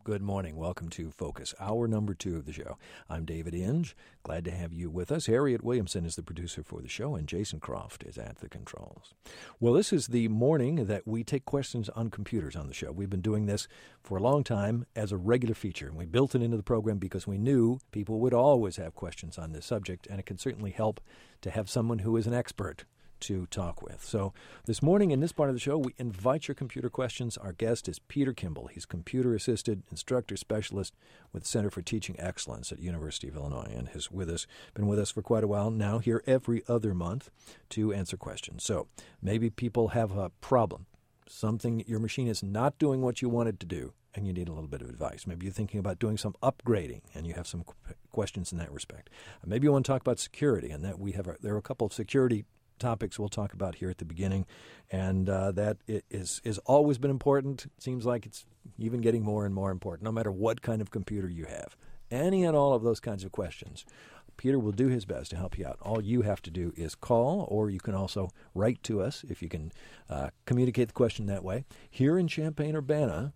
Good morning. Welcome to Focus, hour number 2 of the show. I'm David Inge. Glad to have you with us. Harriet Williamson is the producer for the show, and Jason Croft is at the controls. Well, this is the morning that we take questions on computers on the show. We've been doing this for a long time as a regular feature, and we built it into the program because we knew people would always have questions on this subject, and it can certainly help to have someone who is an expert to talk with. So this morning in this part of the show, we invite your computer questions. Our guest is Peter Kimball. He's computer-assisted instructor specialist with the Center for Teaching Excellence at University of Illinois and has been with us for quite a while now, here every other month to answer questions. So maybe people have a problem, something your machine is not doing what you want it to do, and you need a little bit of advice. Maybe you're thinking about doing some upgrading, and you have some questions in that respect. Maybe you want to talk about security, and that there are a couple of security topics we'll talk about here at the beginning, and that is always been important. It seems like it's even getting more and more important, no matter what kind of computer you have. Any and all of those kinds of questions, Peter will do his best to help you out. All you have to do is call, or you can also write to us if you can communicate the question that way. Here in Champaign-Urbana,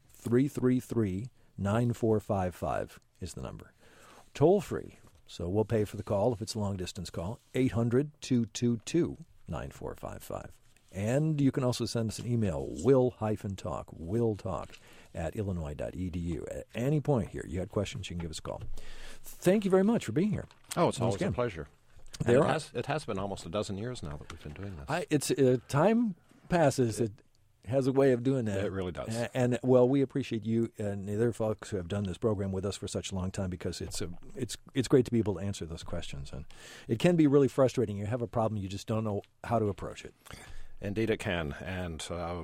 333-9455 is the number. Toll free. So we'll pay for the call if it's a long-distance call, 800-222-9455. And you can also send us an email, willtalk at illinois.edu. At any point here, you had questions, you can give us a call. Thank you very much for being here. Oh, it's always a pleasure. It has been almost a dozen years now that we've been doing this. Time passes. It has a way of doing that. It really does. And well, we appreciate you and the other folks who have done this program with us for such a long time, because it's great to be able to answer those questions. And it can be really frustrating. You have a problem, you just don't know how to approach it. Indeed it can. And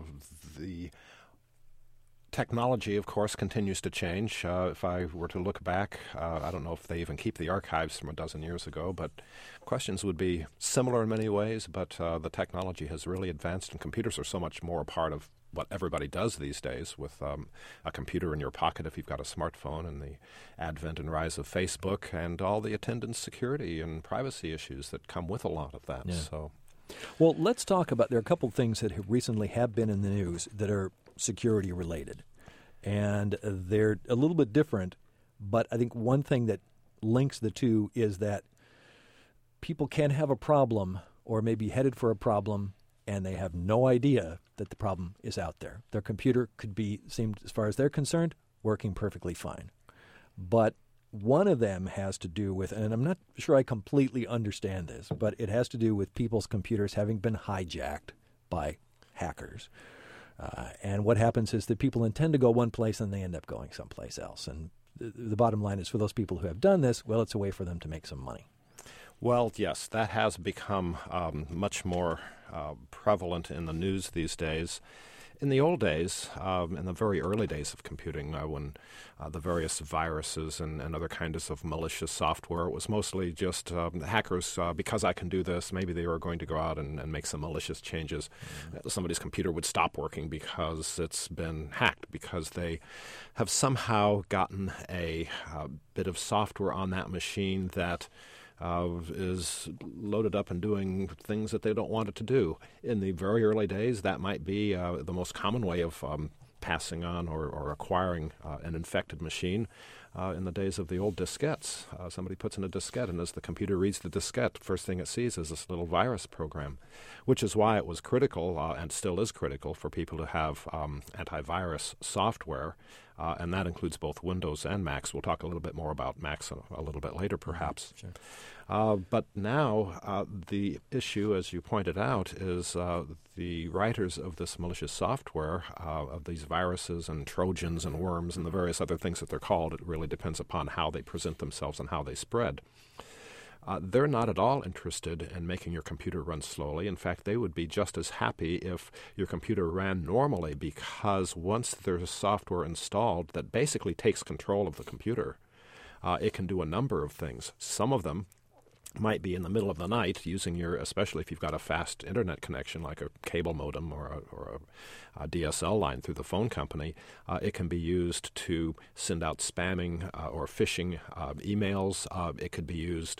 the technology, of course, continues to change. If I were to look back, I don't know if they even keep the archives from a dozen years ago, but questions would be similar in many ways, but the technology has really advanced, and computers are so much more a part of what everybody does these days, with a computer in your pocket if you've got a smartphone, and the advent and rise of Facebook, and all the attendant security and privacy issues that come with a lot of that. Yeah. So, well, let's talk about, there are a couple of things that recently have been in the news that are security related, and they're a little bit different, but I think one thing that links the two is that people can have a problem or may be headed for a problem, and they have no idea that the problem is out there. Their computer seemed, as far as they're concerned, working perfectly fine. But one of them has to do with, and I'm not sure I completely understand this, but it has to do with people's computers having been hijacked by hackers. And what happens is that people intend to go one place and they end up going someplace else. And the bottom line is, for those people who have done this, well, it's a way for them to make some money. well, yes, that has become much more prevalent in the news these days. In the old days, in the very early days of computing, when the various viruses and other kinds of malicious software, it was mostly just hackers, because I can do this, maybe they were going to go out and make some malicious changes. Somebody's computer would stop working because it's been hacked, because they have somehow gotten a bit of software on that machine that is loaded up and doing things that they don't want it to do. In the very early days, that might be the most common way of passing on or acquiring an infected machine. In the days of the old diskettes, somebody puts in a diskette, and as the computer reads the diskette, first thing it sees is this little virus program, which is why it was critical, and still is critical, for people to have antivirus software, and that includes both Windows and Macs. We'll talk a little bit more about Macs a little bit later, perhaps. Sure. But now the issue, as you pointed out, is the writers of this malicious software, of these viruses and Trojans and worms and the various other things that they're called. It really depends upon how they present themselves and how they spread. They're not at all interested in making your computer run slowly. In fact, they would be just as happy if your computer ran normally, because once there's software installed that basically takes control of the computer, it can do a number of things. Some of them might be in the middle of the night using especially if you've got a fast internet connection like a cable modem or a DSL line through the phone company. It can be used to send out spamming or phishing emails. It could be used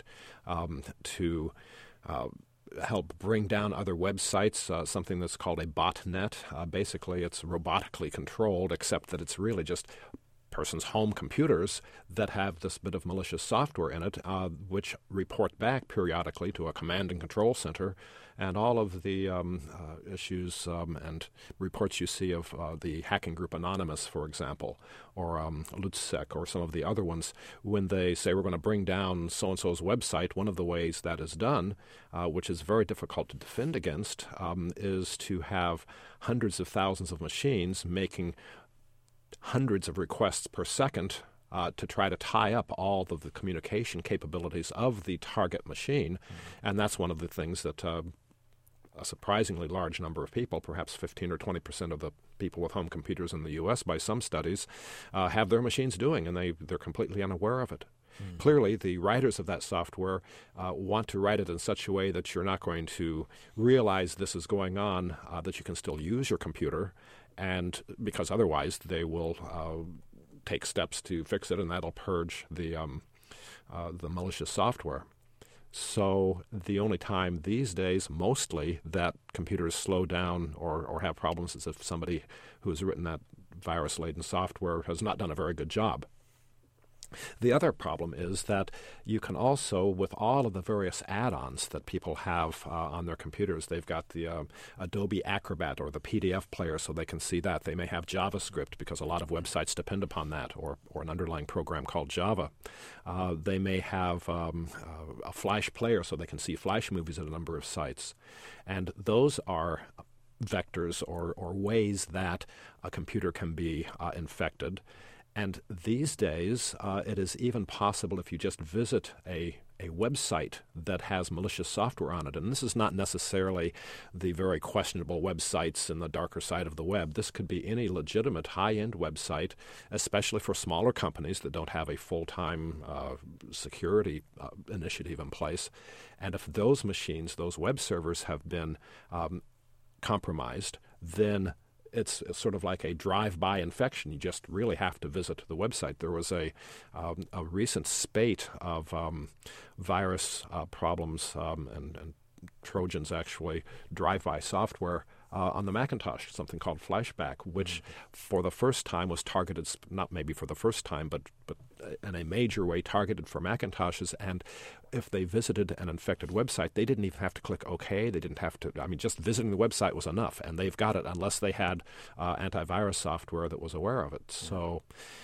to help bring down other websites, something that's called a botnet. Basically, it's robotically controlled, except that it's really just person's home computers that have this bit of malicious software in it, which report back periodically to a command and control center, and all of the issues and reports you see of the hacking group Anonymous, for example, or LutSec, or some of the other ones, when they say we're going to bring down so-and-so's website, one of the ways that is done, which is very difficult to defend against, is to have hundreds of thousands of machines making hundreds of requests per second to try to tie up all of the communication capabilities of the target machine. And that's one of the things that a surprisingly large number of people, perhaps 15 or 20% of the people with home computers in the U.S. by some studies, have their machines doing, and they're completely unaware of it. Clearly, the writers of that software want to write it in such a way that you're not going to realize this is going on, that you can still use your computer, and because otherwise they will take steps to fix it, and that'll purge the malicious software. So the only time these days, mostly, that computers slow down or have problems is if somebody who has written that virus-laden software has not done a very good job. The other problem is that you can also, with all of the various add-ons that people have on their computers, they've got the Adobe Acrobat or the PDF player, so they can see that. They may have JavaScript because a lot of websites depend upon that, or an underlying program called Java. They may have a Flash player, so they can see Flash movies at a number of sites. And those are vectors or ways that a computer can be infected. And these days, it is even possible if you just visit a website that has malicious software on it. And this is not necessarily the very questionable websites in the darker side of the web. This could be any legitimate high-end website, especially for smaller companies that don't have a full-time security initiative in place. And if those machines, those web servers have been compromised, then it's sort of like a drive-by infection. You just really have to visit the website. There was a recent spate of virus problems and Trojans, actually, drive-by software on the Macintosh, something called Flashback, which for the first time was targeted, not maybe for the first time, but in a major way targeted for Macintoshes. And if they visited an infected website, they didn't even have to click OK. They didn't have to, just visiting the website was enough. And they've got it unless they had antivirus software that was aware of it. So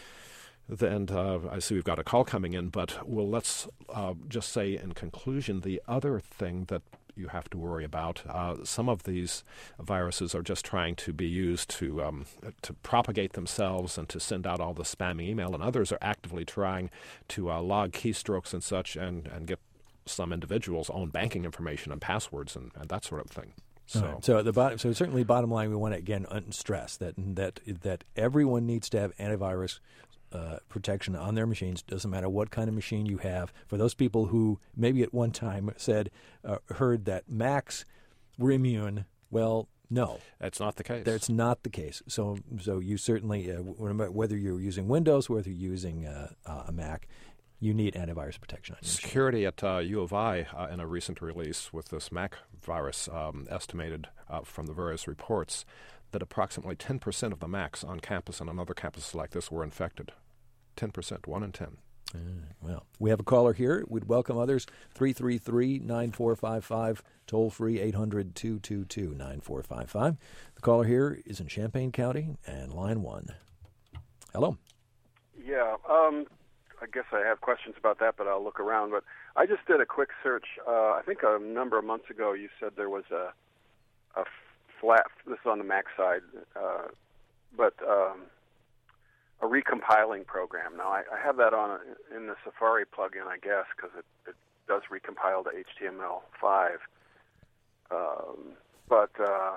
then I see we've got a call coming in, but let's just say in conclusion, the other thing that you have to worry about, some of these viruses are just trying to be used to propagate themselves and to send out all the spammy email, and others are actively trying to log keystrokes and such and get some individuals' own banking information and passwords and that sort of thing. So, so certainly, bottom line, we want to again stress that everyone needs to have antivirus protection on their machines. Doesn't matter what kind of machine you have. For those people who maybe at one time heard that Macs were immune, well, no, that's not the case. That's not the case. So you certainly, whether you're using Windows, whether you're using a Mac, you need antivirus protection on your machine. Security at U of I in a recent release with this Mac virus estimated from the various reports that approximately 10% of the Macs on campus and on other campuses like this were infected. 10%, 1 in 10. Well, we have a caller here. We'd welcome others. 333-9455, toll-free 800-222-9455. The caller here is in Champaign County, and line 1. Hello. Yeah, I guess I have questions about that, but I'll look around. But I just did a quick search. I think a number of months ago you said there was a flat, this is on the Mac side, but a recompiling program. Now, I have that on in the Safari plugin, I guess, because it does recompile to HTML5. But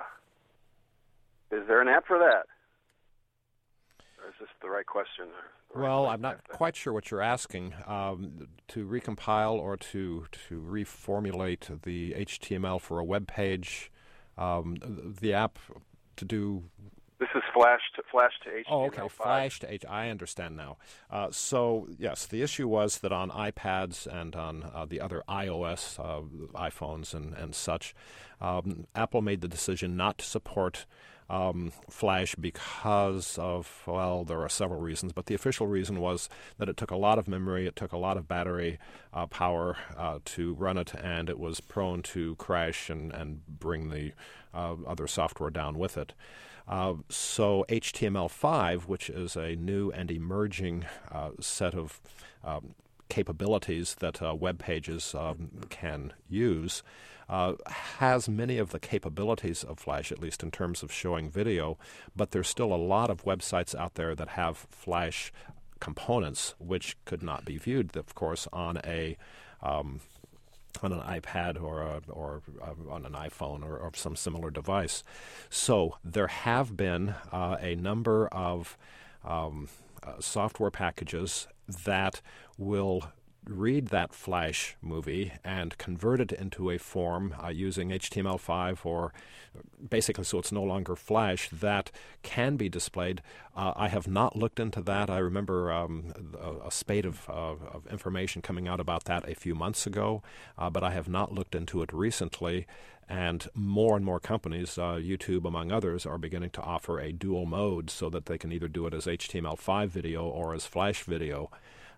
is there an app for that? Or is this the right question? Well, I'm not quite sure what you're asking. To recompile or to reformulate the HTML for a web page, the app to do... This is flash to HTML5. Oh, okay, flash to I understand now. So, yes, the issue was that on iPads and on the other iOS, iPhones and such, Apple made the decision not to support Flash because of, well, there are several reasons, but the official reason was that it took a lot of memory, it took a lot of battery power to run it, and it was prone to crash and bring the other software down with it. So HTML5, which is a new and emerging set of capabilities that web pages can use, has many of the capabilities of Flash, at least in terms of showing video, but there's still a lot of websites out there that have Flash components which could not be viewed, of course, on an iPad or on an iPhone or some similar device. So there have been a number of software packages that will read that Flash movie and convert it into a form using HTML5 or basically so it's no longer Flash that can be displayed. I have not looked into that. I remember a spate of information coming out about that a few months ago, but I have not looked into it recently. And more companies, YouTube among others, are beginning to offer a dual mode so that they can either do it as HTML5 video or as Flash video.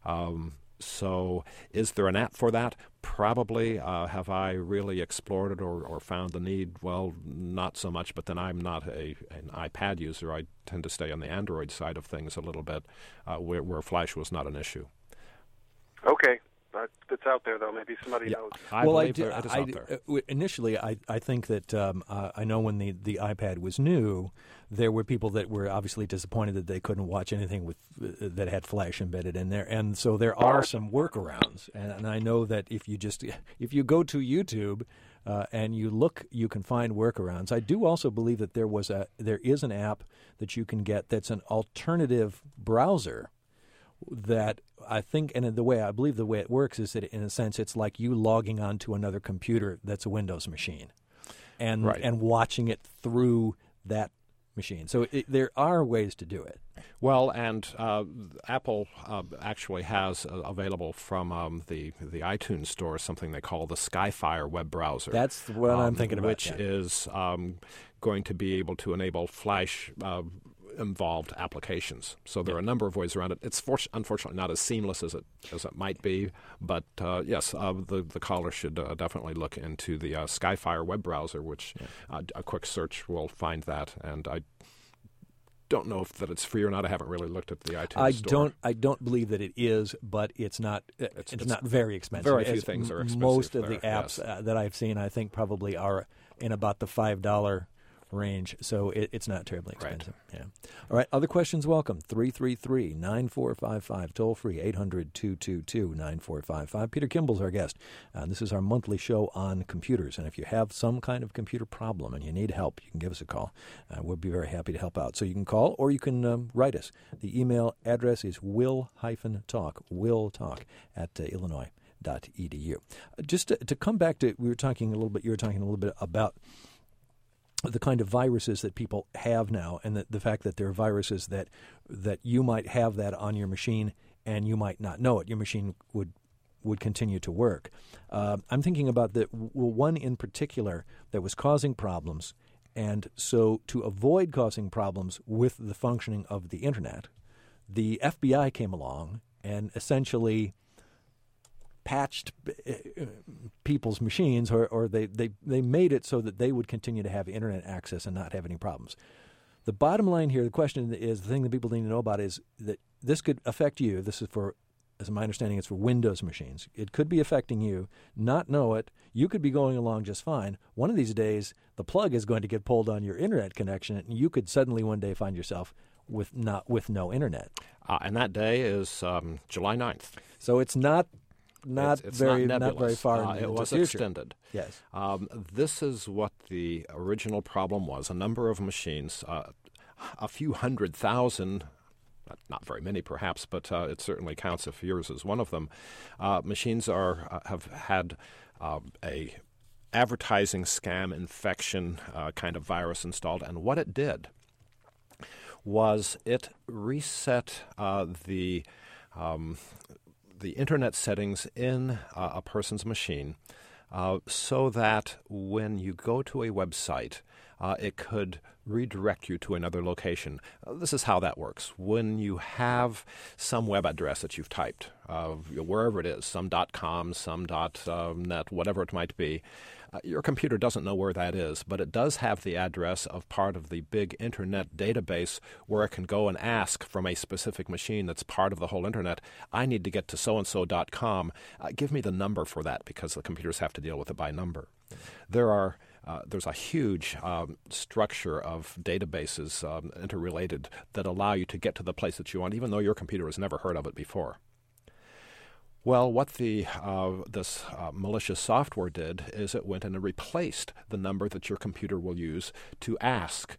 So is there an app for that? Probably. Have I really explored it or found the need? Well, not so much, but then I'm not an iPad user. I tend to stay on the Android side of things a little bit, where Flash was not an issue. Okay. It's out there, though. Maybe somebody knows. I believe it is out there. Initially, I think that I know when the iPad was new, there were people that were obviously disappointed that they couldn't watch anything with that had Flash embedded in there, and so there are some workarounds. And I know that if you go to YouTube and you look, you can find workarounds. I do also believe that there is an app that you can get that's an alternative browser that I think, and I believe the way it works is that in a sense it's like you logging onto another computer that's a Windows machine and watching it through that machine. So there are ways to do it. Well, and Apple actually has available from the iTunes store something they call the Skyfire web browser. That's what I'm thinking about. Which is going to be able to enable Flash involved applications. So there are a number of ways around it. It's unfortunately not as seamless as it might be, but yes, the caller should definitely look into the Skyfire web browser, which a quick search will find that. And I don't know if that it's free or not. I haven't really looked at the iTunes store. I don't believe that it is, but it's not not very expensive. Very few things are expensive. Most of the apps that I've seen, I think, probably are in about the $5 range, so it's not terribly expensive. Right. Yeah. All right, other questions welcome. 333-9455, toll free, 800-222-9455. Peter Kimball's our guest. This is our monthly show on computers, and if you have some kind of computer problem and you need help, you can give us a call. We'll be very happy to help out. So you can call or you can write us. The email address is will-talk at illinois.edu. Just to come back to, you were talking a little bit about the kind of viruses that people have now, and the fact that there are viruses that you might have that on your machine and you might not know it. Your machine would continue to work. I'm thinking about one in particular that was causing problems, and so to avoid causing problems with the functioning of the Internet, the FBI came along and essentially patched people's machines, or they made it so that they would continue to have Internet access and not have any problems. The bottom line here, the question is, the thing that people need to know about is that this could affect you. This is for, as my understanding, it's for Windows machines. It could be affecting you, not know it. You could be going along just fine. One of these days, the plug is going to get pulled on your Internet connection, and you could suddenly one day find yourself with no Internet. And that day is July 9th. So it's not very far into it was the future. Extended. Yes. This is what the original problem was. A number of machines, a few 100,000, not very many perhaps, but it certainly counts if yours is one of them. Machines have had a advertising scam infection kind of virus installed, and what it did was it reset the Internet settings in a person's machine so that when you go to a website, it could redirect you to another location. This is how that works. When you have some web address that you've typed, wherever it is, some .com, some .net, whatever it might be, your computer doesn't know where that is, but it does have the address of part of the big Internet database where it can go and ask from a specific machine that's part of the whole Internet, I need to get to so-and-so.com. Give me the number for that, because the computers have to deal with it by number. There's a huge structure of databases interrelated that allow you to get to the place that you want, even though your computer has never heard of it before. Well, what this malicious software did is it went and replaced the number that your computer will use to ask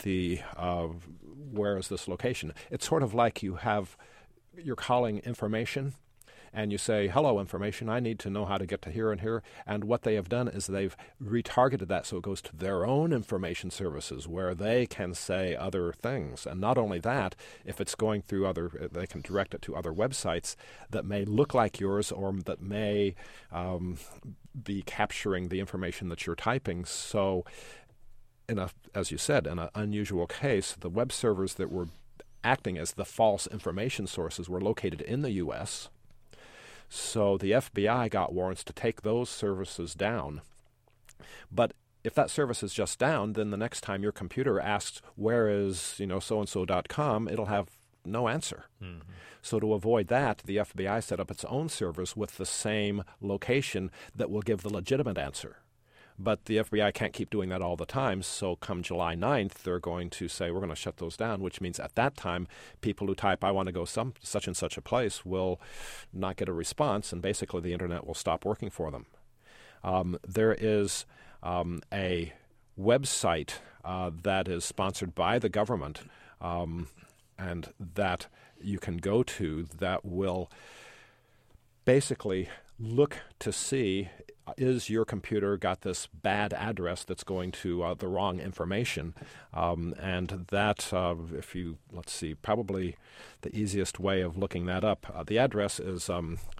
where is this location. It's sort of like you're calling information, and you say, hello, information, I need to know how to get to here and here. And what they have done is they've retargeted that so it goes to their own information services where they can say other things. And not only that, if it's going through they can direct it to other websites that may look like yours or that may be capturing the information that you're typing. So, as you said, in an unusual case, the web servers that were acting as the false information sources were located in the U.S., so the FBI got warrants to take those services down. But if that service is just down, then the next time your computer asks, where is so-and-so.com, it'll have no answer. Mm-hmm. So to avoid that, the FBI set up its own servers with the same location that will give the legitimate answer. But the FBI can't keep doing that all the time, so come July 9th, they're going to say, we're going to shut those down, which means at that time, people who type, I want to go such and such a place, will not get a response, and basically the Internet will stop working for them. There is a website that is sponsored by the government and that you can go to that will basically look to see, is your computer got this bad address that's going to the wrong information? And that, probably the easiest way of looking that up, the address is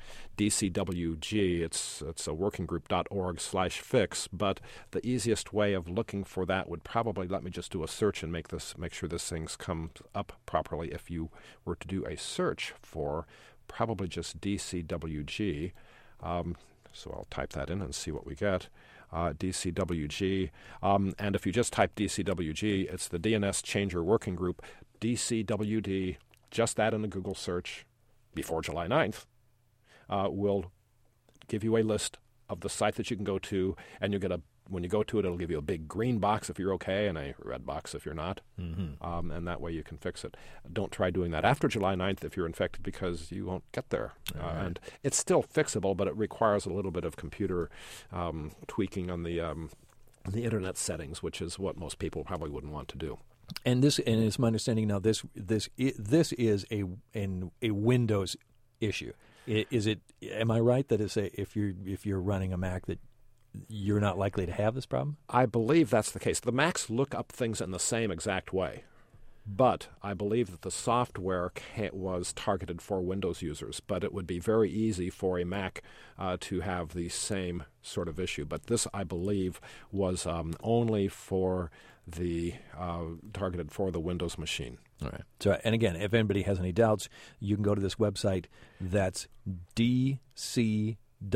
DCWG. It's a workinggroup.org/fix, but the easiest way of looking for that would probably, let me just do a search and make sure this thing's come up properly. If you were to do a search for probably just DCWG, so I'll type that in and see what we get. DCWG. And if you just type DCWG, it's the DNS Changer Working Group, DCWD, just that in the Google search before July 9th, will give you a list of the site that you can go to, and when you go to it, it'll give you a big green box if you're okay and a red box if you're not. Mm-hmm. And that way you can fix it. Don't try doing that after July 9th if you're infected, because you won't get there. Right. And it's still fixable, but it requires a little bit of computer tweaking on the Internet settings, which is what most people probably wouldn't want to do. And it's my understanding now, this is a Windows issue. Is it? Am I right that if you're running a Mac that you're not likely to have this problem? I believe that's the case. The Macs look up things in the same exact way, but I believe that the software was targeted for Windows users, but it would be very easy for a Mac to have the same sort of issue. But this, I believe, was only for targeted for the Windows machine. All right. So, and again, if anybody has any doubts, you can go to this website. That's DCWG.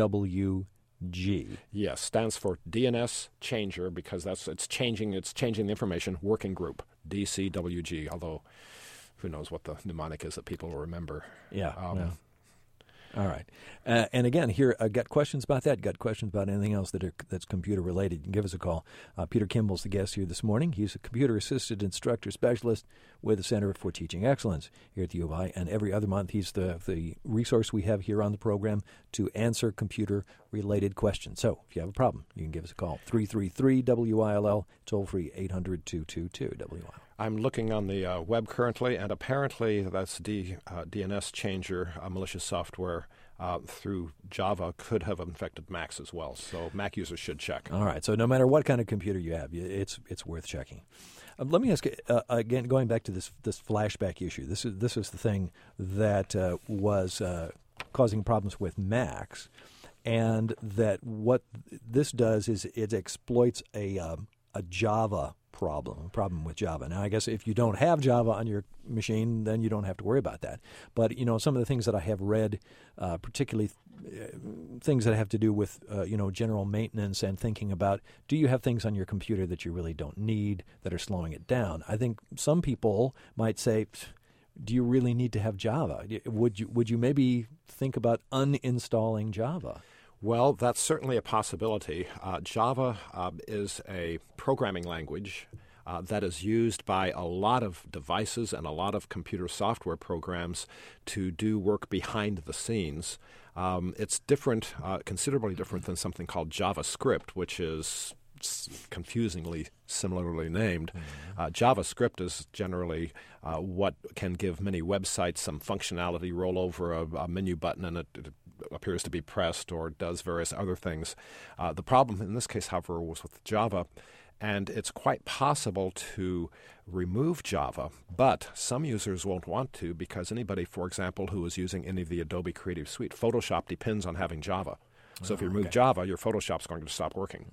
Yes, stands for DNS Changer, because it's changing the information. Working Group, DCWG. Although, who knows what the mnemonic is that people will remember. Yeah. All right. And again, here, got questions about that? Got questions about anything else that's computer related? You can give us a call. Peter Kimball's the guest here this morning. He's a computer-assisted instructor specialist with the Center for Teaching Excellence here at the U of I. And every other month, he's the resource we have here on the program to answer computer-related questions. So if you have a problem, you can give us a call. 333-WILL, toll-free 800-222-WILL. I'm looking on the web currently, and apparently that's DNS changer, malicious software through Java could have infected Macs as well. So Mac users should check. All right. So no matter what kind of computer you have, it's worth checking. Let me ask you, again, going back to this flashback issue. This is the thing that was causing problems with Macs, and that what this does is it exploits a Java problem with Java. Now, I guess if you don't have Java on your machine, then you don't have to worry about that. But, some of the things that I have read, particularly things that have to do with, general maintenance and thinking about, do you have things on your computer that you really don't need that are slowing it down? I think some people might say, do you really need to have Java? Would you maybe think about uninstalling Java? Well, that's certainly a possibility. Java is a programming language that is used by a lot of devices and a lot of computer software programs to do work behind the scenes. It's different, considerably different than something called JavaScript, which is confusingly similarly named. JavaScript is generally what can give many websites some functionality, roll over a menu button and it appears to be pressed, or does various other things. The problem in this case, however, was with Java, and it's quite possible to remove Java, but some users won't want to because anybody, for example, who is using any of the Adobe Creative Suite, Photoshop depends on having Java. So if you remove Java, your Photoshop's going to stop working.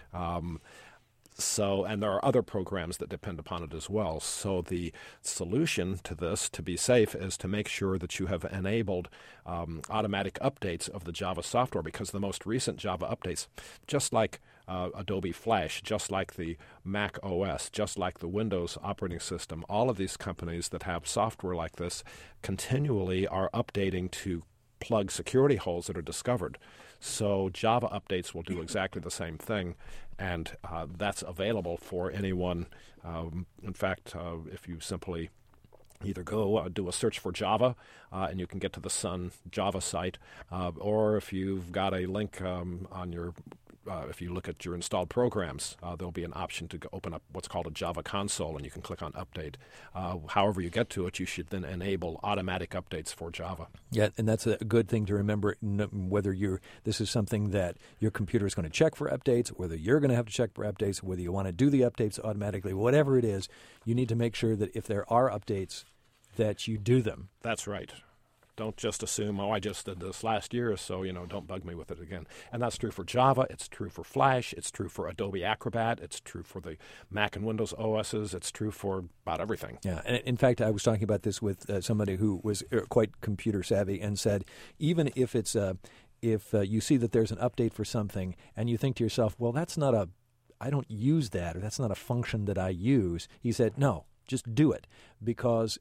And there are other programs that depend upon it as well. So the solution to this, to be safe, is to make sure that you have enabled automatic updates of the Java software, because the most recent Java updates, just like Adobe Flash, just like the Mac OS, just like the Windows operating system, all of these companies that have software like this continually are updating to plug security holes that are discovered. So Java updates will do exactly the same thing, and that's available for anyone. In fact, if you simply either go do a search for Java, and you can get to the Sun Java site, or if you've got a link on your if you look at your installed programs, there'll be an option to open up what's called a Java console, and you can click on Update. However you get to it, you should then enable automatic updates for Java. Yeah, and that's a good thing to remember, whether this is something that your computer is going to check for updates, whether you're going to have to check for updates, whether you want to do the updates automatically, whatever it is, you need to make sure that if there are updates, that you do them. That's right. Don't just assume, I just did this last year, so, don't bug me with it again. And that's true for Java. It's true for Flash. It's true for Adobe Acrobat. It's true for the Mac and Windows OSs. It's true for about everything. Yeah. And in fact, I was talking about this with somebody who was quite computer savvy and said, even if it's if you see that there's an update for something and you think to yourself, well, I don't use that, or that's not a function that I use. He said, no, just do it, because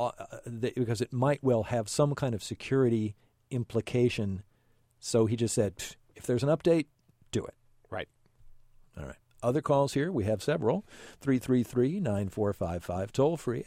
it might well have some kind of security implication. So he just said, if there's an update, do it. Right. All right. Other calls here, we have several. 333-9455, toll free,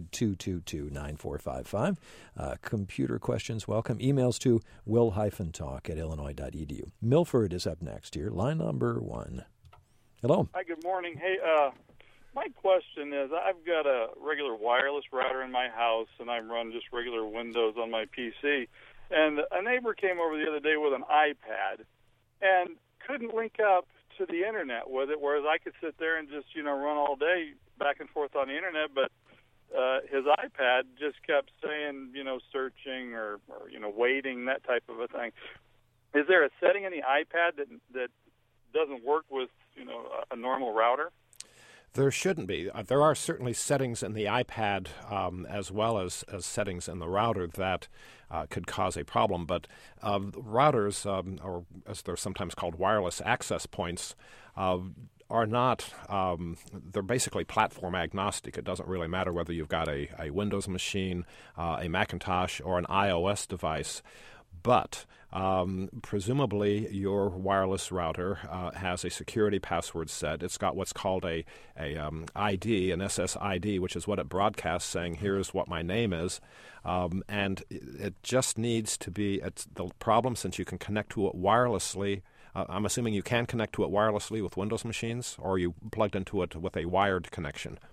800-222-9455. Computer questions, welcome. Emails to will-talk@illinois.edu. Milford is up next here, line number 1. Hello. Hi, good morning. Hey, my question is, I've got a regular wireless router in my house, and I run just regular Windows on my PC. And a neighbor came over the other day with an iPad and couldn't link up to the Internet with it, whereas I could sit there and just, run all day back and forth on the Internet, but his iPad just kept saying, searching or waiting, that type of a thing. Is there a setting in the iPad that doesn't work with, a normal router? There shouldn't be. There are certainly settings in the iPad as well as settings in the router that could cause a problem. But routers, or as they're sometimes called wireless access points, are not, they're basically platform agnostic. It doesn't really matter whether you've got a Windows machine, a Macintosh, or an iOS device. But presumably your wireless router has a security password set. It's got what's called a ID, an SSID, which is what it broadcasts, saying here's what my name is. And it just needs to be, it's the problem, since you can connect to it wirelessly. I'm assuming you can connect to it wirelessly with Windows machines, or are you plugged into it with a wired connection?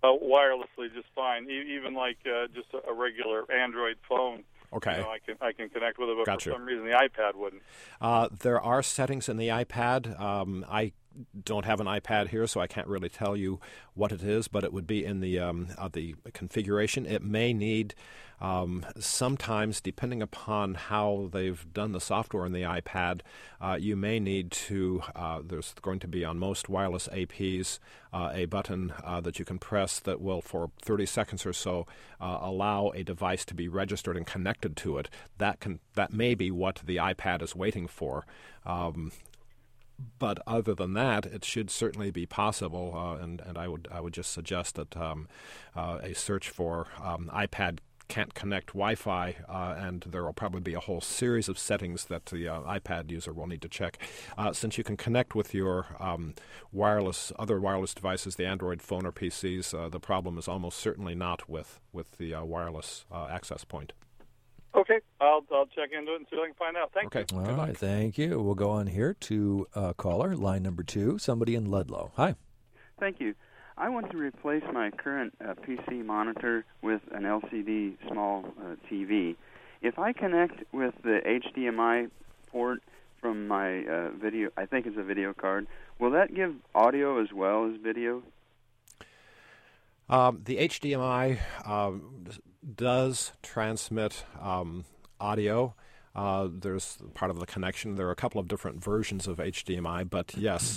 wirelessly just fine, even like just a regular Android phone. Okay. I can connect with it, but Gotcha. for some reason the iPad wouldn't. There are settings in the iPad. I don't have an iPad here, so I can't really tell you what it is, but it would be in the configuration. It may need sometimes, depending upon how they've done the software in the iPad, you may need to, there's going to be on most wireless APs a button that you can press that will, for 30 seconds or so, allow a device to be registered and connected to it. That may be what the iPad is waiting for. But other than that, it should certainly be possible, and I would just suggest that a search for iPad can't connect Wi-Fi, and there will probably be a whole series of settings that the iPad user will need to check. Since you can connect with your other wireless devices, the Android phone or PCs, the problem is almost certainly not with the wireless access point. Okay, I'll check into it and see what I can find out. Thank you. All right, thank you. We'll go on here to caller, line number 2, somebody in Ludlow. Hi. Thank you. I want to replace my current PC monitor with an LCD small TV. If I connect with the HDMI port from my video, I think it's a video card, will that give audio as well as video? The HDMI does transmit audio. There's part of the connection. There are a couple of different versions of HDMI, but yes,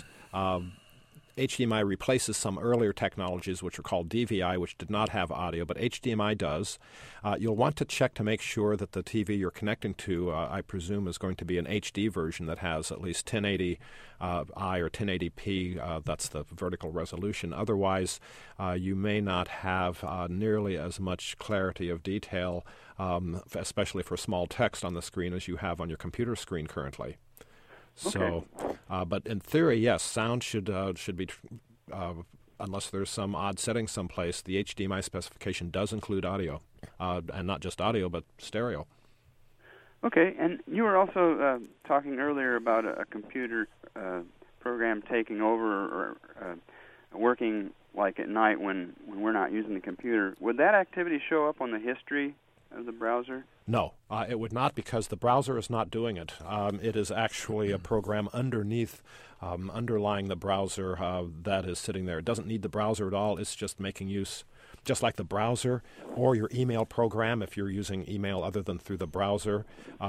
HDMI replaces some earlier technologies which are called DVI, which did not have audio, but HDMI does. You'll want to check to make sure that the TV you're connecting to, I presume, is going to be an HD version that has at least 1080i or 1080p. That's the vertical resolution. Otherwise, you may not have nearly as much clarity of detail, especially for small text on the screen, as you have on your computer screen currently. So, but in theory, yes, sound should be, unless there's some odd setting someplace, the HDMI specification does include audio, and not just audio, but stereo. Okay, and you were also talking earlier about a computer program taking over or working like at night when we're not using the computer. Would that activity show up on the history of the browser? No, it would not, because the browser is not doing it. It is actually a program underneath, underlying the browser that is sitting there. It doesn't need the browser at all. It's just making use, just like the browser or your email program, if you're using email other than through the browser,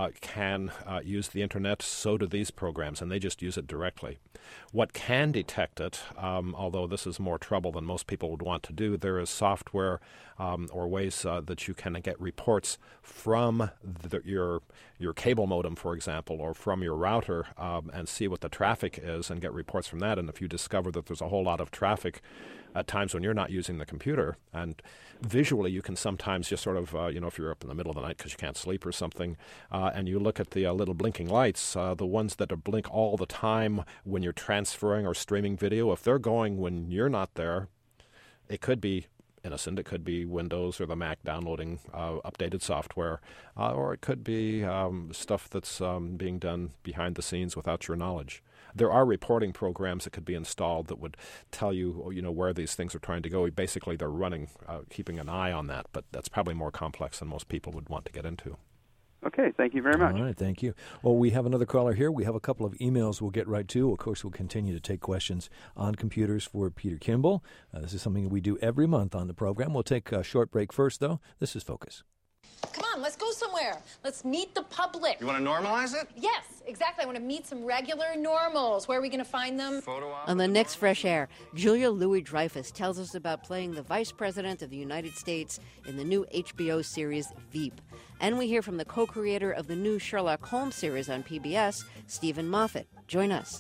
can use the Internet. So do these programs, and they just use it directly. What can detect it, although this is more trouble than most people would want to do, there is software or ways that you can get reports from your cable modem, for example, or from your router, and see what the traffic is and get reports from that. And if you discover that there's a whole lot of traffic at times when you're not using the computer, and visually you can sometimes just sort of, if you're up in the middle of the night because you can't sleep or something, and you look at the little blinking lights, the ones that blink all the time when you're transferring or streaming video, if they're going when you're not there, it could be innocent. It could be Windows or the Mac downloading updated software, or it could be stuff that's being done behind the scenes without your knowledge. There are reporting programs that could be installed that would tell you, where these things are trying to go. Basically, they're running, keeping an eye on that, but that's probably more complex than most people would want to get into. Okay, thank you very much. All right, thank you. Well, we have another caller here. We have a couple of emails we'll get right to. Of course, we'll continue to take questions on computers for Peter Kimball. This is something we do every month on the program. We'll take a short break first, though. This is Focus. Come on, let's go somewhere. Let's meet the public. You want to normalize it? Yes, exactly. I want to meet some regular normals. Where are we going to find them? On the next Fresh Air, Julia Louis-Dreyfus tells us about playing the Vice President of the United States in the new HBO series Veep. And we hear from the co-creator of the new Sherlock Holmes series on PBS, Stephen Moffat. Join us.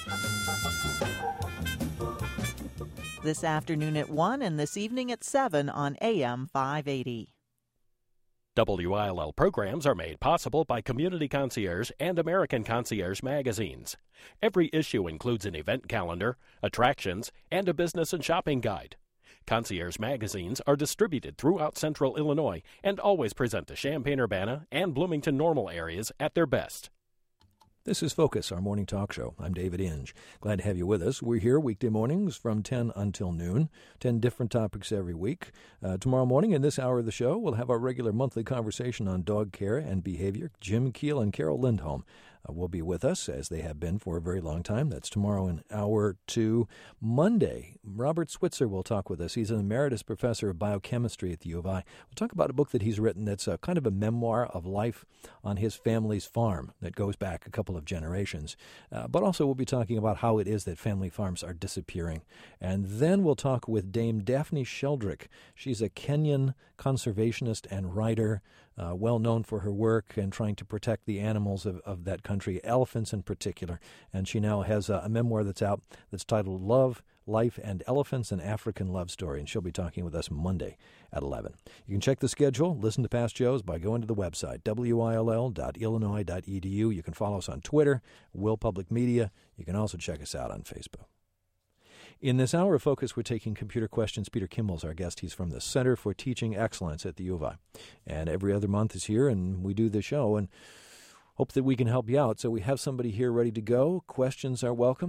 This afternoon at 1 and this evening at 7 on AM 580. WILL programs are made possible by Community Concierge and American Concierge magazines. Every issue includes an event calendar, attractions, and a business and shopping guide. Concierge magazines are distributed throughout central Illinois and always present the Champaign-Urbana and Bloomington-Normal areas at their best. This is Focus, our morning talk show. I'm David Inge. Glad to have you with us. We're here weekday mornings from 10 until noon, 10 different topics every week. Tomorrow morning in this hour of the show, we'll have our regular monthly conversation on dog care and behavior. Jim Keel and Carol Lindholm will be with us, as they have been for a very long time. That's tomorrow in hour 2. Monday, Robert Switzer will talk with us. He's an emeritus professor of biochemistry at the U of I. We'll talk about a book that he's written that's kind of a memoir of life on his family's farm that goes back a couple of generations. But also we'll be talking about how it is that family farms are disappearing. And then we'll talk with Dame Daphne Sheldrick. She's a Kenyan conservationist and writer, well known for her work and trying to protect the animals of that country, elephants in particular. And she now has a memoir that's out that's titled Love, Life, and Elephants, an African Love Story. And she'll be talking with us Monday at 11. You can check the schedule, listen to past shows by going to the website, will.illinois.edu. You can follow us on Twitter, Will Public Media. You can also check us out on Facebook. In this hour of Focus, we're taking computer questions. Peter Kimball's our guest. He's from the Center for Teaching Excellence at the U of I. And every other month is here, and we do the show, and hope that we can help you out. So we have somebody here ready to go. Questions are welcome.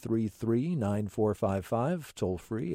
333-9455, toll free,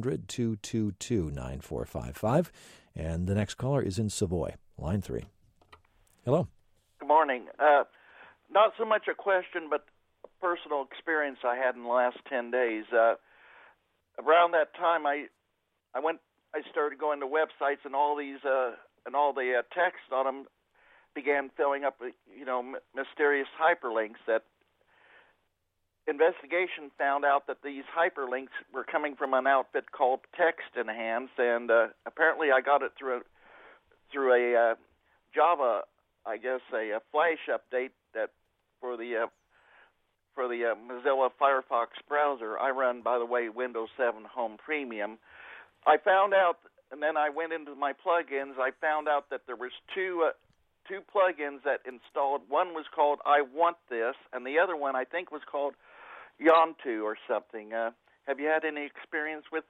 800-222-9455. And the next caller is in Savoy, line 3. Hello. Good morning. Not so much a question, but a personal experience I had in the last 10 days. Around that time, I started going to websites, and all these and all the text on them began filling up, mysterious hyperlinks. That investigation found out that these hyperlinks were coming from an outfit called Text Enhance, and apparently I got it through a Java, I guess, a Flash update that for the Mozilla Firefox browser. I run, by the way, Windows 7 Home Premium. I found out, and then I went into my plugins. I found out that there was two plugins that installed. One was called I Want This, and the other one I think was called Yontu or something. Have you had any experience with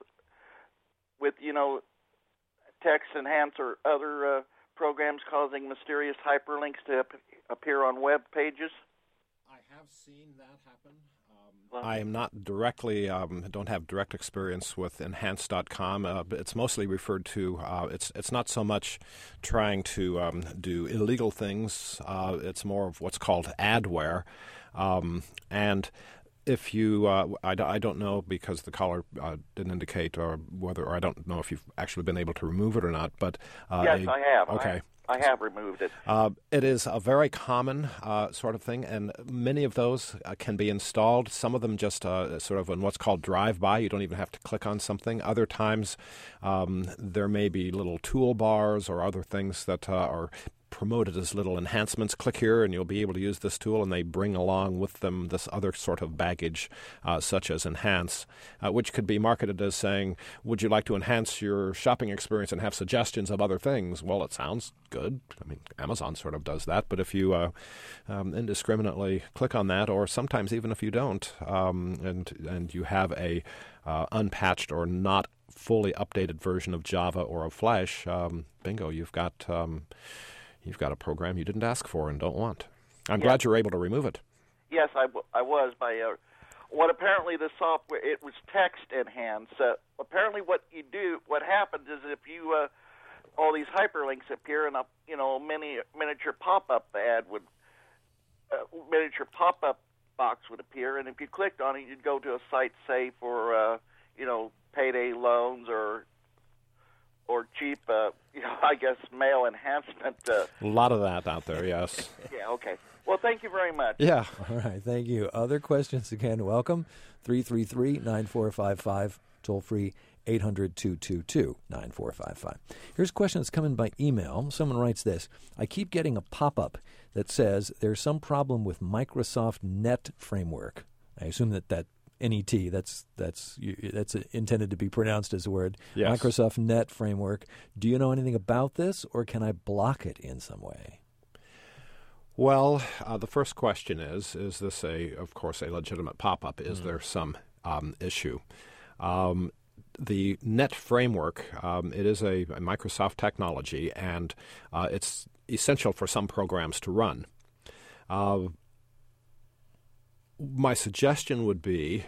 Text Enhance or other programs causing mysterious hyperlinks to appear on web pages? I have seen that happen. I am not directly, don't have direct experience with Enhance.com. It's mostly referred to, it's not so much trying to do illegal things. It's more of what's called adware. And if you, I don't know because the caller didn't indicate or I don't know if you've actually been able to remove it or not. But yes, I have. Okay. I have removed it. It is a very common sort of thing, and many of those can be installed. Some of them just sort of in what's called drive-by. You don't even have to click on something. Other times there may be little toolbars or other things that are promoted as little enhancements. Click here and you'll be able to use this tool, and they bring along with them this other sort of baggage such as Enhance, which could be marketed as saying, would you like to enhance your shopping experience and have suggestions of other things? Well, it sounds good. I mean, Amazon sort of does that, but if you indiscriminately click on that, or sometimes even if you don't, and you have a unpatched or not fully updated version of Java or of Flash, bingo, you've got a program you didn't ask for and don't want. I'm glad you're able to remove it. Yes, I was by what apparently the software, it was Text Enhance. Apparently what happens is if you all these hyperlinks appear and miniature pop-up box would appear, and if you clicked on it, you'd go to a site, say for payday loans or cheap, I guess, mail enhancement. A lot of that out there, yes. Yeah, okay. Well, thank you very much. Yeah. All right, thank you. Other questions, again, welcome. 333-9455, toll free, 800-222-9455. Here's a question that's coming by email. Someone writes this: I keep getting a pop-up that says there's some problem with Microsoft Net Framework. I assume that NET, that's intended to be pronounced as a word. Yes. Microsoft Net Framework. Do you know anything about this, or can I block it in some way? Well, the first question is this of course, a legitimate pop-up? Is there some issue? The Net Framework, it is a Microsoft technology, and it's essential for some programs to run. My suggestion would be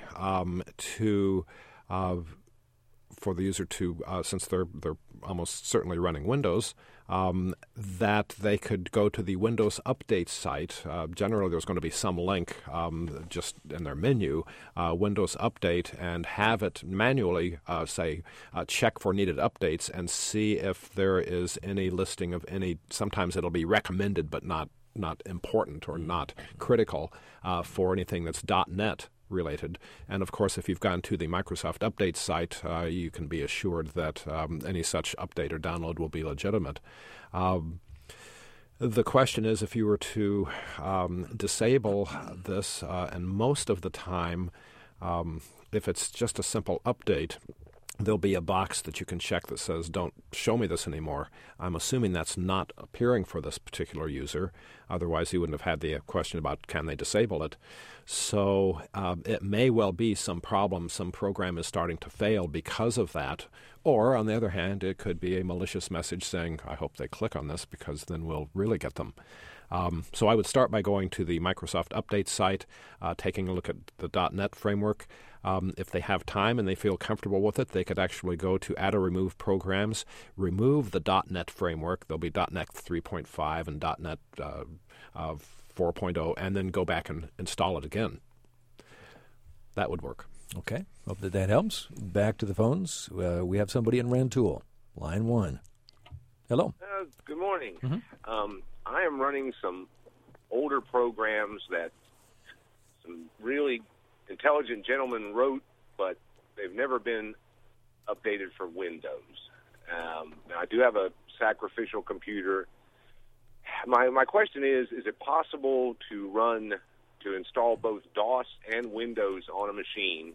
for the user to, since they're almost certainly running Windows, that they could go to the Windows Update site. Generally, there's going to be some link just in their menu, Windows Update, and have it manually, check for needed updates and see if there is any listing of any. Sometimes it'll be recommended but not important or not critical for anything that's .NET related. And of course, if you've gone to the Microsoft Update site, you can be assured that any such update or download will be legitimate. The question is, if you were to disable this, and most of the time, if it's just a simple update, there'll be a box that you can check that says, don't show me this anymore. I'm assuming that's not appearing for this particular user. Otherwise, he wouldn't have had the question about can they disable it. So it may well be some problem. Some program is starting to fail because of that. Or, on the other hand, it could be a malicious message saying, I hope they click on this because then we'll really get them. So I would start by going to the Microsoft Update site, taking a look at the .NET framework. If they have time and they feel comfortable with it, they could actually go to Add or Remove Programs, remove the .NET framework. There'll be .NET 3.5 and .NET 4.0, and then go back and install it again. That would work. Okay. Hope that helps. Back to the phones. We have somebody in Rantoul, line 1. Hello. Good morning. Mm-hmm. I am running some older programs that some really intelligent gentlemen wrote, but they've never been updated for Windows. Now I do have a sacrificial computer. My question is it possible to install both DOS and Windows on a machine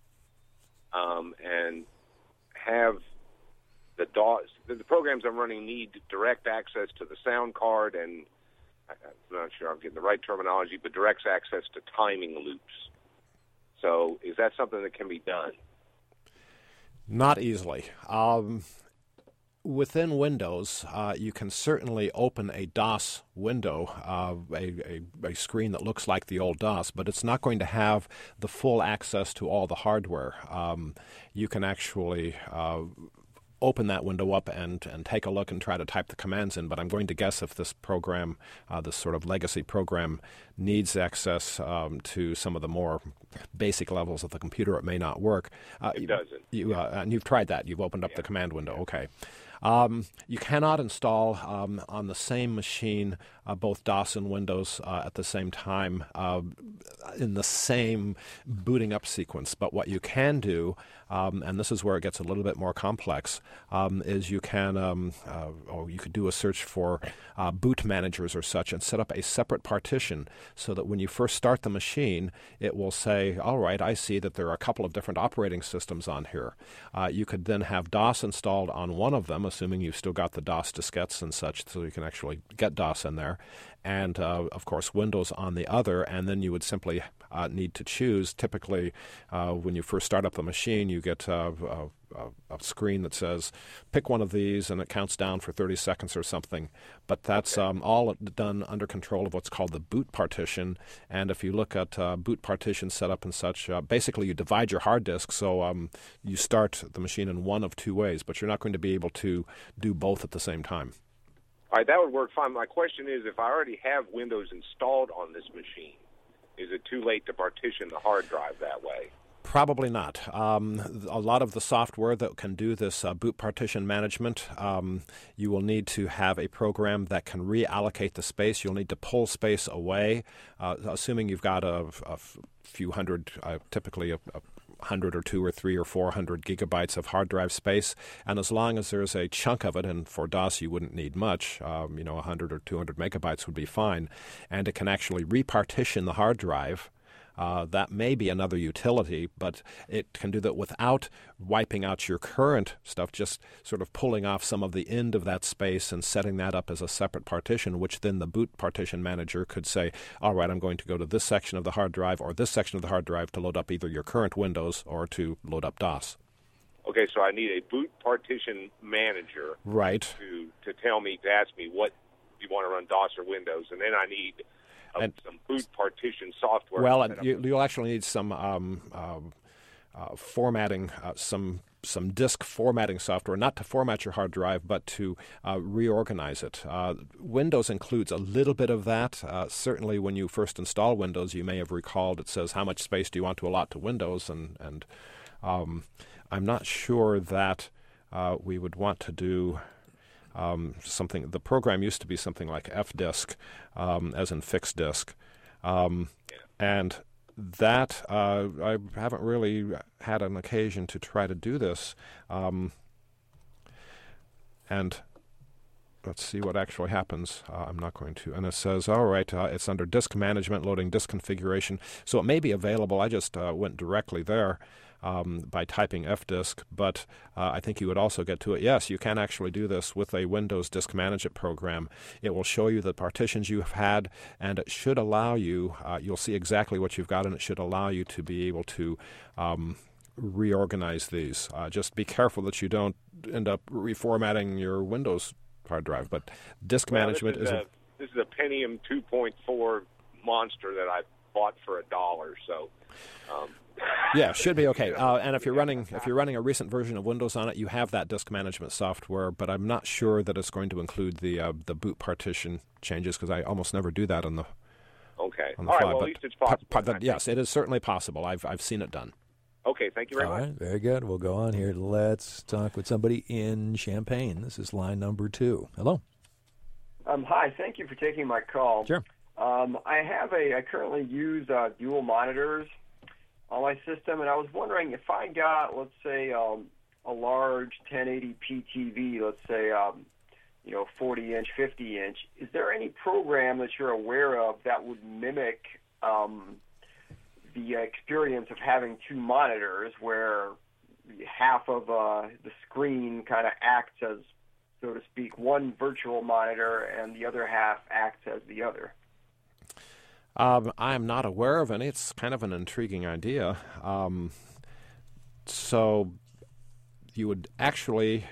and have the DOS, the programs I'm running need direct access to the sound card and, I'm not sure I'm getting the right terminology, but direct access to timing loops. So is that something that can be done? Not easily. Within Windows, you can certainly open a DOS window, a screen that looks like the old DOS, but it's not going to have the full access to all the hardware. You can actually open that window up and take a look and try to type the commands in, but I'm going to guess if this program, this sort of legacy program, needs access to some of the more basic levels of the computer, it may not work. It doesn't. And you've tried that. You've opened up the command window. Okay. You cannot install on the same machine both DOS and Windows at the same time in the same booting up sequence. But what you can do, and this is where it gets a little bit more complex, is you can, you could do a search for boot managers or such and set up a separate partition so that when you first start the machine, it will say, all right, I see that there are a couple of different operating systems on here. You could then have DOS installed on one of them, assuming you've still got the DOS diskettes and such, so you can actually get DOS in there, and of course Windows on the other, and then you would simply need to choose. Typically, when you first start up the machine, you get a screen that says, pick one of these, and it counts down for 30 seconds or something. But that's all done under control of what's called the boot partition. And if you look at boot partition setup and such, basically you divide your hard disk. So you start the machine in one of two ways, but you're not going to be able to do both at the same time. All right, that would work fine. My question is, if I already have Windows installed on this machine, is it too late to partition the hard drive that way? Probably not. A lot of the software that can do this boot partition management, you will need to have a program that can reallocate the space. You'll need to pull space away, assuming you've got a few hundred, typically a 100 or 2 or 3 or 400 gigabytes of hard drive space, and as long as there's a chunk of it, and for DOS you wouldn't need much, 100 or 200 megabytes would be fine, and it can actually repartition the hard drive. That may be another utility, but it can do that without wiping out your current stuff, just sort of pulling off some of the end of that space and setting that up as a separate partition, which then the boot partition manager could say, all right, I'm going to go to this section of the hard drive or this section of the hard drive to load up either your current Windows or to load up DOS. Okay, so I need a boot partition manager right. to tell me, to ask me what you want to run DOS or Windows, and then I need some boot partition software. Well, you'll actually need some formatting, some disk formatting software, not to format your hard drive, but to reorganize it. Windows includes a little bit of that. Certainly when you first install Windows, you may have recalled it says how much space do you want to allot to Windows, and I'm not sure that we would want to do something. The program used to be something like FDisk, as in fixed disk, and that I haven't really had an occasion to try to do this, and let's see what actually happens. I'm not going to, and it says, all right, it's under disk management, loading disk configuration, so it may be available. I just went directly there by typing FDisk, but I think you would also get to it. Yes, you can actually do this with a Windows Disk Management program. It will show you the partitions you have had, and it should allow you, you'll see exactly what you've got, and it should allow you to be able to reorganize these. Just be careful that you don't end up reformatting your Windows hard drive, but disk management this is a Pentium 2.4 monster that I bought for $1, so... yeah, should be okay. And if you're running a recent version of Windows on it, you have that disk management software. But I'm not sure that it's going to include the boot partition changes, because I almost never do that on the Okay. On the All fly. right. Well, at least it's possible. Yes, it is certainly possible. I've seen it done. Okay. Thank you very All much. right, very good. We'll go on here. Let's talk with somebody in Champaign. This is line number 2. Hello. Hi. Thank you for taking my call. Sure. I currently use dual monitors on my system, and I was wondering if I got, let's say, a large 1080p TV, let's say, 40-inch, 50-inch, is there any program that you're aware of that would mimic the experience of having two monitors, where half of the screen kind of acts as, so to speak, one virtual monitor, and the other half acts as the other? I am not aware of any. It's kind of an intriguing idea. So you would actually...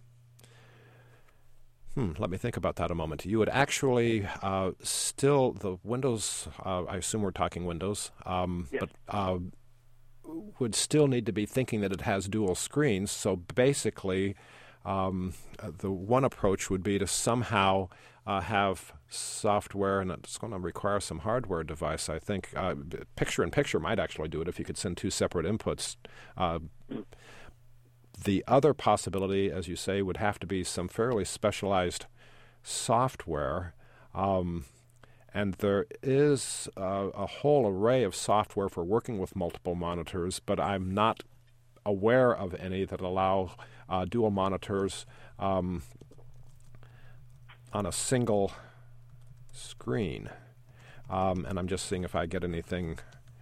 let me think about that a moment. You would actually still, the Windows, I assume we're talking Windows, yes. but would still need to be thinking that it has dual screens. So basically, the one approach would be to somehow have software, and it's going to require some hardware device, I think. Picture-in-picture might actually do it if you could send two separate inputs. The other possibility, as you say, would have to be some fairly specialized software. And there is a whole array of software for working with multiple monitors, but I'm not aware of any that allow dual monitors on a single screen. And I'm just seeing if I get anything.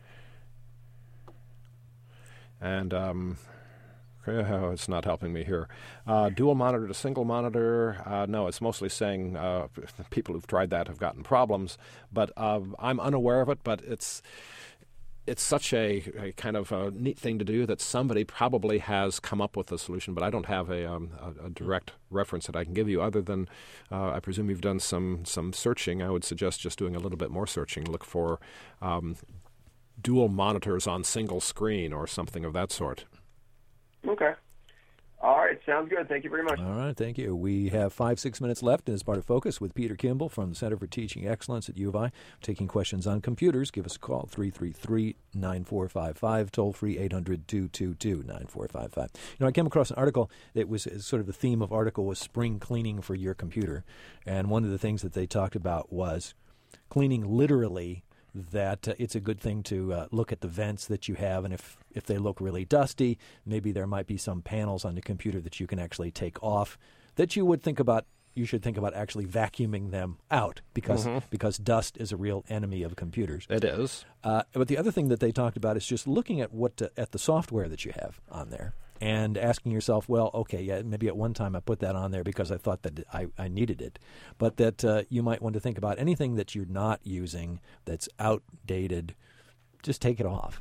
And it's not helping me here. Dual monitor to single monitor, no, it's mostly saying people who've tried that have gotten problems. But I'm unaware of it, but it's such a kind of a neat thing to do that somebody probably has come up with a solution, but I don't have a direct reference that I can give you other than I presume you've done some searching. I would suggest just doing a little bit more searching. Look for dual monitors on single screen or something of that sort. Okay. All right. Sounds good. Thank you very much. All right. Thank you. We have 5-6 minutes left as part of Focus with Peter Kimball from the Center for Teaching Excellence at U of I. Taking questions on computers. Give us a call, 333-9455, toll-free 800-222-9455. I came across an article that was sort of the theme of article was spring cleaning for your computer. And one of the things that they talked about was cleaning literally, that it's a good thing to look at the vents that you have, and if they look really dusty, maybe there might be some panels on the computer that you can actually take off that you should think about actually vacuuming them out, because dust is a real enemy of computers. It is. But the other thing that they talked about is just looking at at the software that you have on there and asking yourself, well, okay, yeah, maybe at one time I put that on there because I thought that I needed it. But that you might want to think about anything that you're not using that's outdated, just take it off.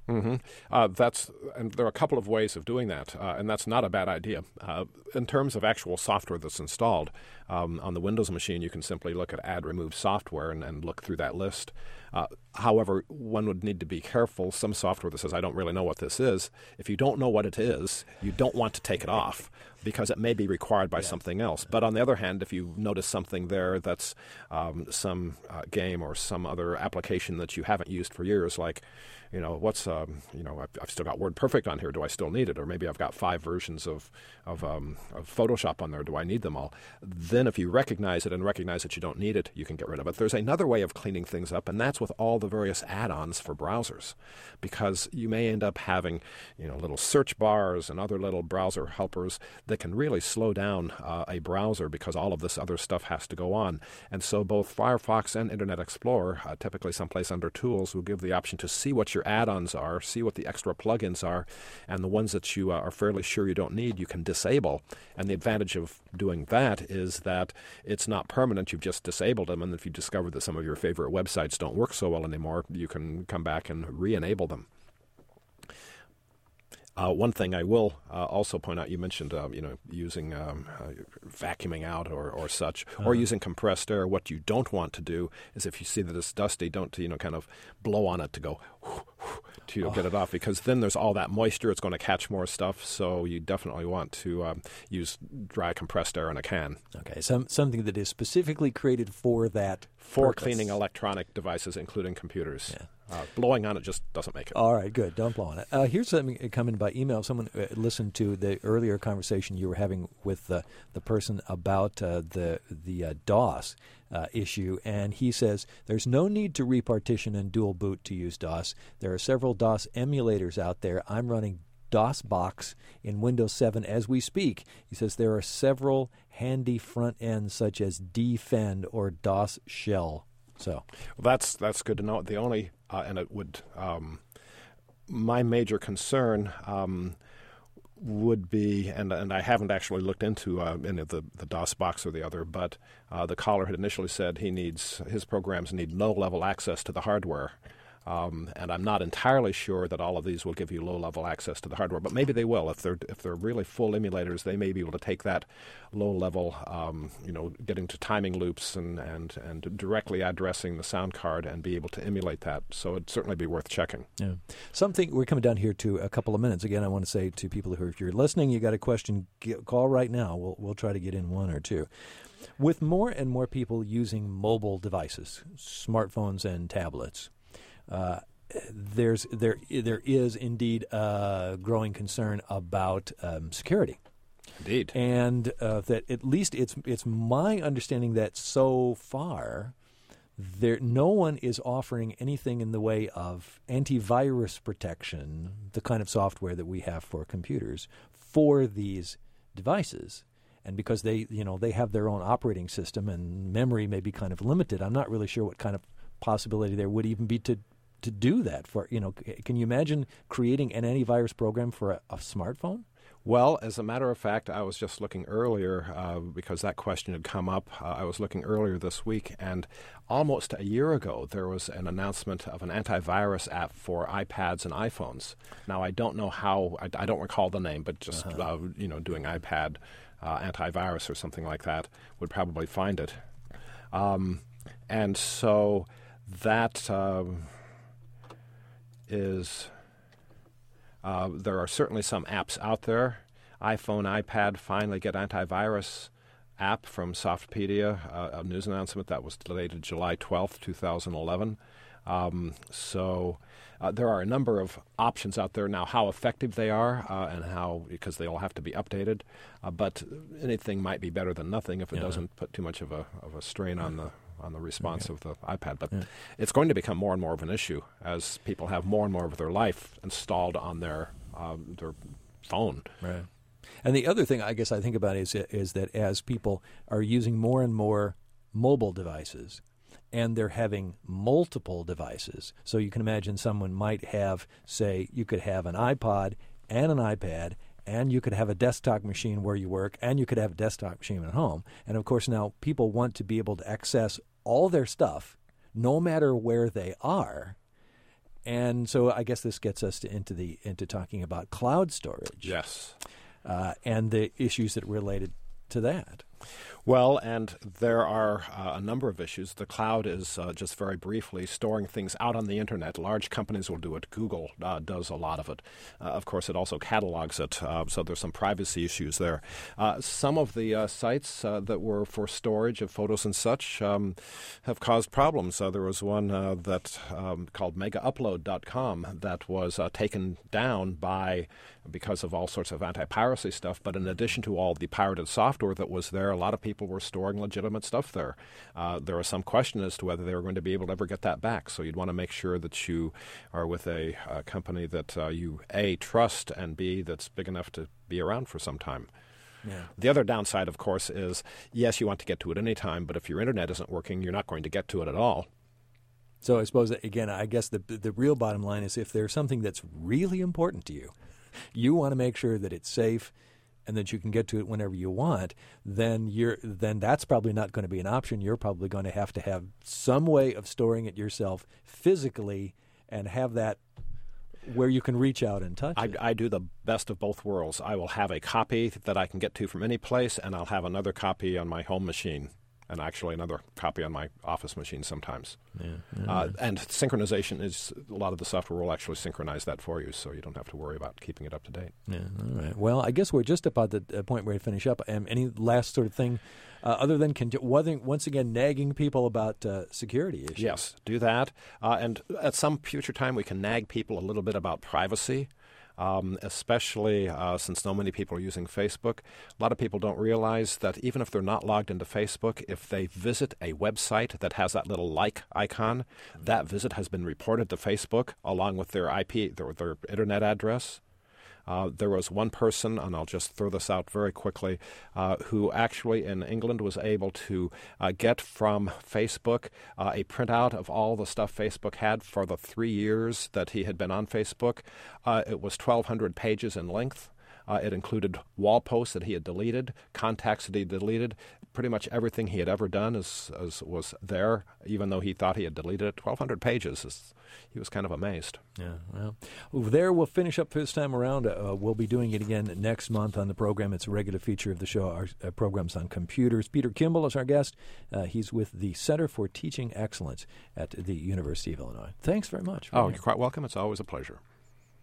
Mm-hmm. And there are a couple of ways of doing that, and that's not a bad idea. In terms of actual software that's installed, on the Windows machine, you can simply look at Add Remove Software and look through that list. However, one would need to be careful. Some software that says, I don't really know what this is, if you don't know what it is, you don't want to take it off because it may be required by something else. But on the other hand, if you notice something there that's some game or some other application that you haven't used for years, like, I've still got WordPerfect on here. Do I still need it? Or maybe I've got 5 versions of Photoshop on there. Do I need them all? Then if you recognize it and recognize that you don't need it, you can get rid of it. There's another way of cleaning things up, and that's with all the various add-ons for browsers, because you may end up having little search bars and other little browser helpers that can really slow down a browser because all of this other stuff has to go on. And so both Firefox and Internet Explorer, typically someplace under Tools, will give the option to see what your add-ons are, see what the extra plugins are, and the ones that you are fairly sure you don't need, you can disable. And the advantage of doing that is that it's not permanent. You've just disabled them, and if you discover that some of your favorite websites don't work so well anymore, you can come back and re-enable them. One thing I will also point out, you mentioned using vacuuming out or such, or using compressed air. What you don't want to do is, if you see that it's dusty, don't kind of blow on it to go to get it off, because then there's all that moisture. It's going to catch more stuff. So you definitely want to use dry compressed air in a can. Okay, something that is specifically created for that for purpose. Cleaning electronic devices, including computers. Yeah. Blowing on it just doesn't make it. All right, good. Don't blow on it. Here's something coming by email. Someone listened to the earlier conversation you were having with the person about the DOS issue, and he says there's no need to repartition and dual boot to use DOS. There are several DOS emulators out there. I'm running DOSBox in Windows 7 as we speak. He says there are several handy front ends such as Defend or DOS Shell. So that's good to know. The only and it would my major concern would be, and I haven't actually looked into any of the DOSBox or the other, but the caller had initially said his programs need low-level access to the hardware. And I'm not entirely sure that all of these will give you low-level access to the hardware, but maybe they will. If they're really full emulators, they may be able to take that low-level, getting to timing loops and directly addressing the sound card and be able to emulate that. So it'd certainly be worth checking. Yeah. Something, we're coming down here to a couple of minutes. Again, I want to say to people who, if you're listening, you got a question, call right now. We'll try to get in one or two. With more and more people using mobile devices, smartphones and tablets, there is indeed a growing concern about security. Indeed, and that at least it's my understanding that so far no one is offering anything in the way of antivirus protection, the kind of software that we have for computers, for these devices. And because they have their own operating system and memory may be kind of limited, I'm not really sure what kind of possibility there would even be to do that. Can you imagine creating an antivirus program for a smartphone? Well, as a matter of fact, I was just looking earlier because that question had come up. I was looking earlier this week, and almost a year ago there was an announcement of an antivirus app for iPads and iPhones. Now, I don't know how, I don't recall the name, but just doing iPad antivirus or something like that would probably find it. And so that there are certainly some apps out there. iPhone, iPad finally get antivirus app from Softpedia, a news announcement that was dated July 12th, 2011. So there are a number of options out there now. How effective they are and how, because they all have to be updated, but anything might be better than nothing if it doesn't put too much of a strain on the response of the iPad. But it's going to become more and more of an issue as people have more and more of their life installed on their phone. Right. And the other thing I guess I think about is that as people are using more and more mobile devices, and they're having multiple devices, so you can imagine someone might have, say, you could have an iPod and an iPad, and you could have a desktop machine where you work, and you could have a desktop machine at home. And, of course, now people want to be able to access all their stuff, no matter where they are, And so I guess this gets us into talking about cloud storage. Yes. And the issues that related to that. Well, and there are a number of issues. The cloud is, just very briefly, storing things out on the Internet. Large companies will do it. Google does a lot of it. Of course, it also catalogs it, so there's some privacy issues there. Some of the sites that were for storage of photos and such have caused problems. There was one that called megaupload.com that was taken down because of all sorts of anti-piracy stuff. But in addition to all the pirated software that was there, a lot of people were storing legitimate stuff there. There was some question as to whether they were going to be able to ever get that back. So you'd want to make sure that you are with a company that you, A, trust, and B, that's big enough to be around for some time. Yeah. The other downside, of course, is, yes, you want to get to it any time, but if your Internet isn't working, you're not going to get to it at all. So I suppose, again, I guess the real bottom line is if there's something that's really important to you, you want to make sure that it's safe and that you can get to it whenever you want, then that's probably not going to be an option. You're probably going to have some way of storing it yourself physically and have that where you can reach out and touch it. I do the best of both worlds. I will have a copy that I can get to from any place, and I'll have another copy on my home machine, and actually another copy on my office machine sometimes. Yeah. And synchronization is, a lot of the software will actually synchronize that for you, so you don't have to worry about keeping it up to date. Yeah, all right. Well, I guess we're just about the point where we finish up. Any last sort of thing other than once again nagging people about security issues? Yes, do that. And at some future time, we can nag people a little bit about privacy. Especially since so many people are using Facebook. A lot of people don't realize that even if they're not logged into Facebook, if they visit a website that has that little like icon, that visit has been reported to Facebook along with their IP, their Internet address. There was one person, and I'll just throw this out very quickly, who actually in England was able to get from Facebook a printout of all the stuff Facebook had for the 3 years that he had been on Facebook. It was 1,200 pages in length. It included wall posts that he had deleted, contacts that he deleted. Pretty much everything he had ever done was there, even though he thought he had deleted it. 1,200 pages. He was kind of amazed. Yeah, well, there we'll finish up for this time around. We'll be doing it again next month on the program. It's a regular feature of the show. Our program's on computers. Peter Kimball is our guest. He's with the Center for Teaching Excellence at the University of Illinois. Thanks very much. Oh, you're quite welcome. It's always a pleasure.